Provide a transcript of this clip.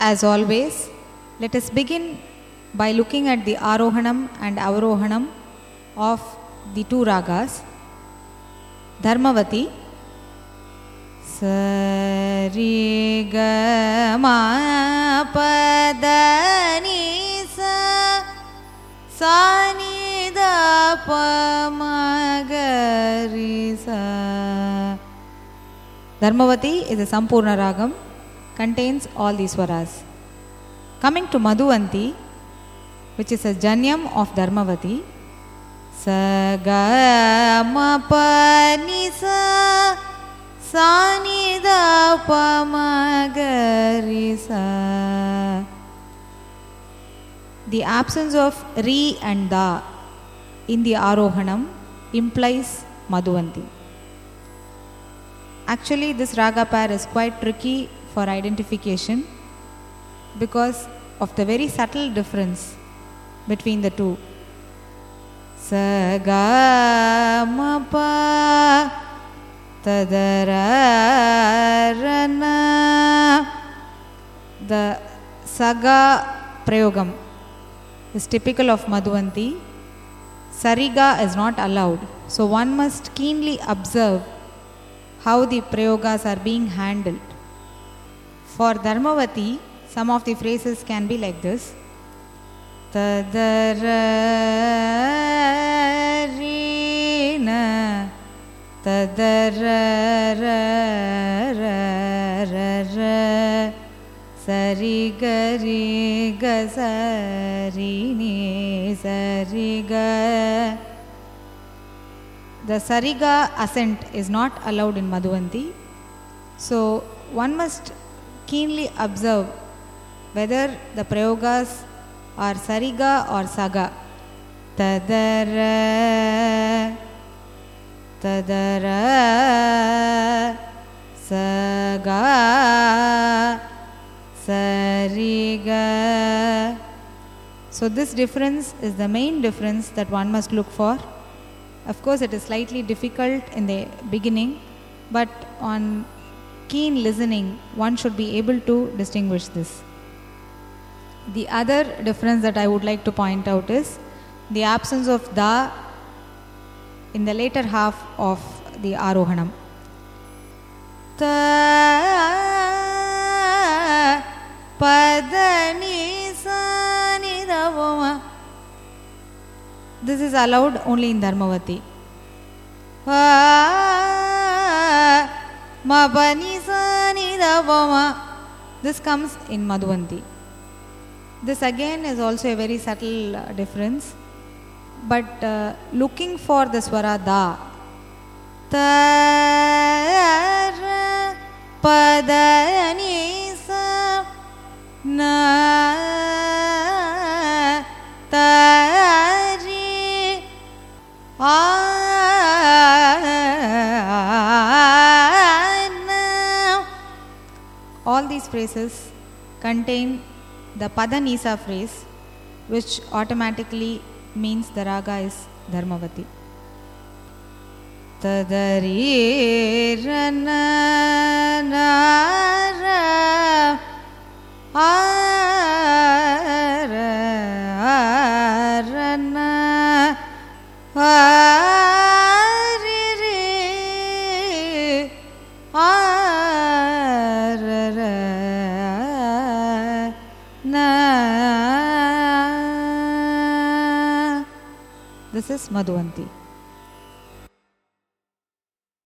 as always, let us begin by looking at the Arohanam and Avarohanam of the two ragas. Dharmavati. Sari ga ma pa da ni sa sa ni da pa ma ga ri sa. Dharmavati is a Sampurna ragam, contains all these swaras. Coming to Madhuvanti, which is a Janyam of Dharmavati, sa ga ma pa ni sa sa ni da pa ma ga ri sa. The absence of ri and da in the Arohanam implies Madhuvanti. Actually, this raga pair is quite tricky for identification because of the very subtle difference between the two. Sa ga ma pa ta da ra na. The saga prayogam is typical of Madhuvanti. Sariga is not allowed. So one must keenly observe how the prayogas are being handled. For Dharmavati, some of the phrases can be like this. Tadararina tadarararara sari gari ga sari ni sari ga. The Sariga accent is not allowed in Madhuvanti. So one must keenly observe whether the prayogas are Sariga or Saga. Tadara, tadara, Saga, Sariga. So this difference is the main difference that one must look for. Of course, it is slightly difficult in the beginning, but on keen listening, one should be able to distinguish this. The other difference that I would like to point out is the absence of da in the later half of the Arohanam. Ta pa da ni sa ni da ma. This is allowed only in Dharmavati. Ma pa ni sa ni da ma. This comes in Madhuvanti. This again is also a very subtle difference. But looking for the swara da, ta pa da ni sa na ta ri na. All these phrases contain the Padanisa phrase, which automatically means the raga is Dharmavati. Tadari rana nara arana ariri arara na. This is Madhuvanti.